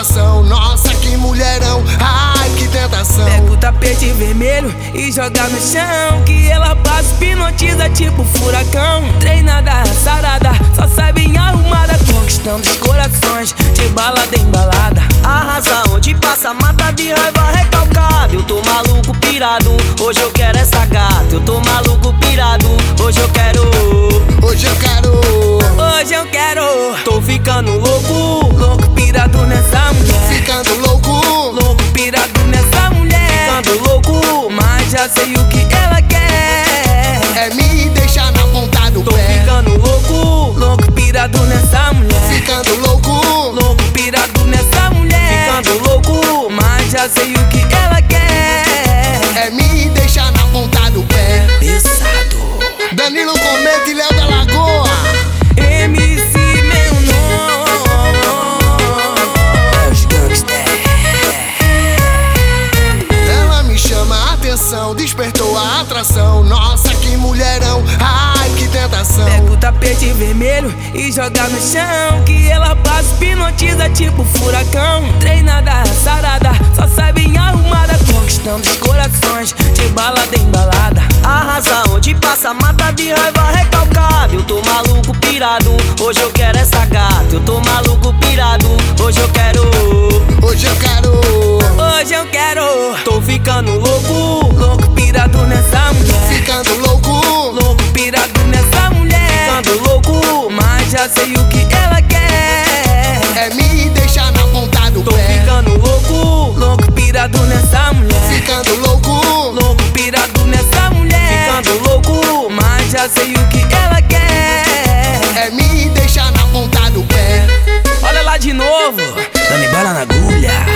atração. Nossa, que mulherão, ai que tentação. Pega o tapete vermelho e joga no chão, que ela passa, hipnotiza tipo furacão. Treinada, sarada, só sabe em arrumada, conquistando os corações de balada em balada. Arrasa onde passa, mata de raiva recalcado. Eu tô maluco, pirado, hoje eu quero essa gata. Eu tô maluco, pirado, hoje eu quero. Hoje eu quero. Hoje eu quero. Tô ficando louco, Louco, pirado nessa mulher. Ficando louco. Louco, pirado nessa mulher. ficando louco. Mas já sei o que ela quer. É me deixar na ponta do Tô pé. ficando louco, Louco, pirado nessa mulher. Ficando louco. Louco, pirado nessa mulher. ficando louco. Mas já sei o que ela quer. É me deixar na ponta do pé. Pesado. Danilo Cometa e Léo da Lagoa. MC meu nome. É os gangsters. Ela me chama a atenção, despertou a atração. Nossa, que mulherão, ai que tentação. Pega o tapete vermelho e joga no chão, que ela passa, hipnotiza tipo furacão. Treinada, sarada, só sabe em arrumada, conquistando os corações de balada em balada. Arrasa onde passa, mata de raiva recalcado. Eu tô maluco, pirado, hoje eu quero essa gata. Eu tô maluco, pirado, hoje eu quero. Hoje eu quero. Hoje eu quero. Tô ficando louco, Louco, pirado nessa mulher. Ficando louco. Louco, pirado nessa mulher. ficando louco. Mas já sei o que ela quer. É me deixar na ponta do Tô pé. ficando louco, Louco, pirado nessa mulher. Ficando louco. Louco, pirado nessa mulher. ficando louco. Mas já sei o que ela quer. É me deixar na ponta do pé. Olha lá de novo, dando bala na agulha.